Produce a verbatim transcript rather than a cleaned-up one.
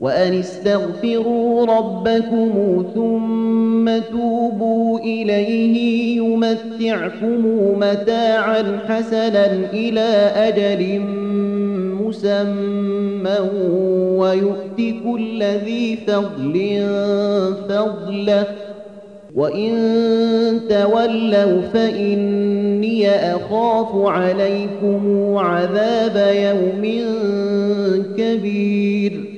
وأن استغفروا ربكم ثم توبوا إليه يمتعكم متاعا حسنا إلى أجل مسمى ويؤت كل ذي فضل فضله وإن تولوا فإني أخاف عليكم عذاب يوم كبير